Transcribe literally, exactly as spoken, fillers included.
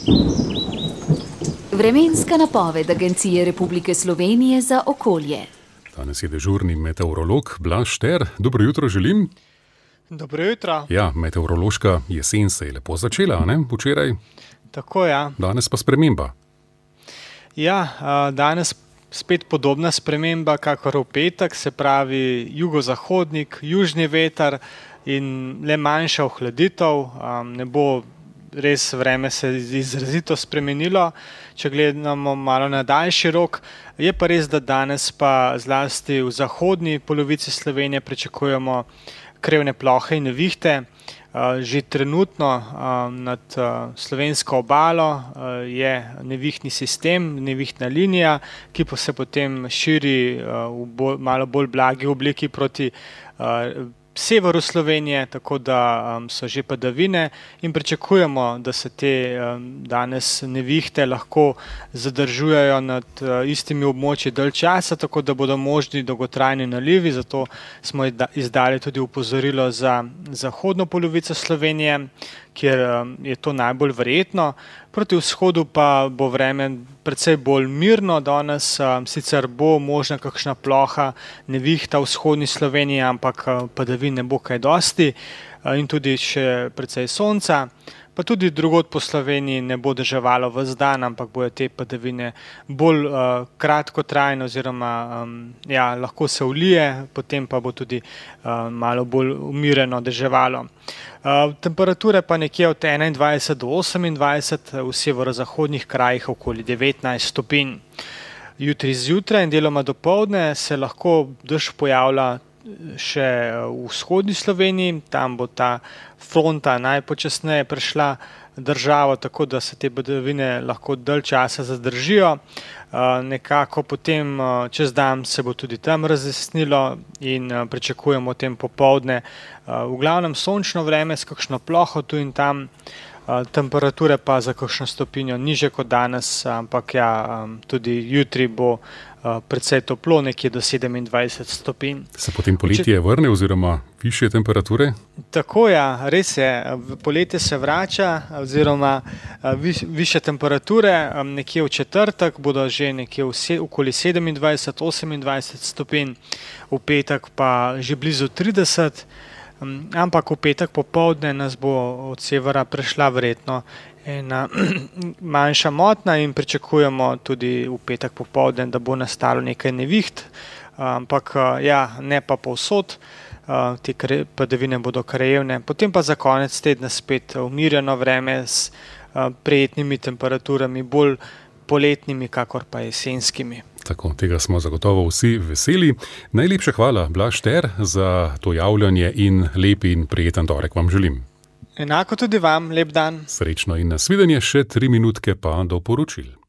Vremenska napoved Agencije Republike Slovenije za okolje. Danes je dežurni meteorolog Blaž Šter. Dobro jutro želim. Dobro jutro. Ja, meteorološka jesen se je lepo začela, ne? Včeraj. Tako, ja. Danes pa sprememba. Ja, danes spet podobna sprememba, kakor v petek, se pravi jugozahodnik, južni veter in le manjša ohladitev. Ne bo res vreme se izrazito spremenilo, če gledamo malo na daljši rok. Je pa res, da danes pa zlasti v zahodni polovici Slovenije pričakujemo krevne plohe in nevihte. Že trenutno nad slovensko obalo je nevihtni sistem, nevihtna linija, ki pa se potem širi v bolj, malo bolj blagi obliki proti severu Slovenije, tako da um, so že padavine in pričakujemo, da se te um, danes nevihte lahko zadržujejo nad uh, istimi območji dalj časa, tako da bodo možni dolgotrajni nalivi, zato smo izdali tudi opozorilo za zahodno polovico Slovenije, kjer um, je to najbolj verjetno. Proti vzhodu pa bo vreme precej bolj mirno danes, sicer bo možna kakšna ploha nevihta v vzhodni Sloveniji, ampak padavin ne bo kaj dosti in tudi še precej sonca. Pa tudi drugod po Sloveniji ne bo deževalo ves dan, ampak bojo te padavine bolj uh, kratkotrajne oziroma um, ja, lahko se vlije, potem pa bo tudi uh, malo bolj umireno deževalo. Uh, temperature pa nekje od enaindvajset do osemindvajset, v severozahodnih krajih okoli devetnajst stopinj. Jutri zjutraj in deloma dopoldne se lahko dež pojavlja še v vzhodni Sloveniji, tam bo ta fronta najpočasneje prešla državo, tako da se te padavine lahko dalj časa zadržijo. Nekako potem čez dan se bo tudi tam razjasnilo in pričakujemo o tem popoldne v glavnem sončno vreme s kakšno ploho tu in tam, temperature pa za kakšno stopinjo nižje kot danes, ampak ja, tudi jutri bo precej toplo, nekje do sedemindvajset stopinj. Se potem poletje vrne oziroma višje temperature? Tako, ja, res je. Poletje se vrača oziroma višje temperature, nekje v četrtek bodo že nekje okoli sedemindvajset, osemindvajset stopinj, v petek pa že blizu trideset, ampak v petek popoldne nas bo od severa prešla verjetno ena manjša motnja in pričakujemo tudi v petek popoldne, da bo nastalo nekaj neviht, ampak ja, ne pa povsod, te padavine bodo krajevne. Potem pa za konec tedna spet umirjeno vreme s prijetnimi temperaturami, bolj poletnimi, kakor pa jesenskimi. Tako, tega smo zagotovo vsi veseli. Najlepša hvala, Blaž Šter, za to javljanje in lep in prijeten torek vam želim. Enako tudi vam, lep dan. Srečno in nasvidenje, še tri minutke pa do poročil.